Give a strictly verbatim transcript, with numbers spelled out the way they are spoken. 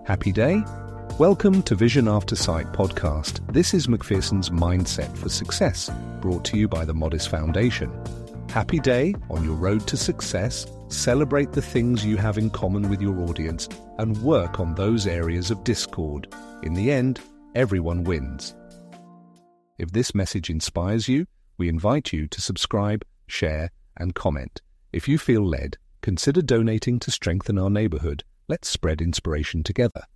Happy day? Welcome to Vision After Sight podcast. This is Macpherson's Mindset for Success, brought to you by the Modest Foundation. Happy day on your road to success. Celebrate the things you have in common with your audience and work on those areas of discord. In the end, everyone wins. If this message inspires you, we invite you to subscribe, share, and comment. If you feel led, consider donating to strengthen our neighborhood. Let's spread inspiration together.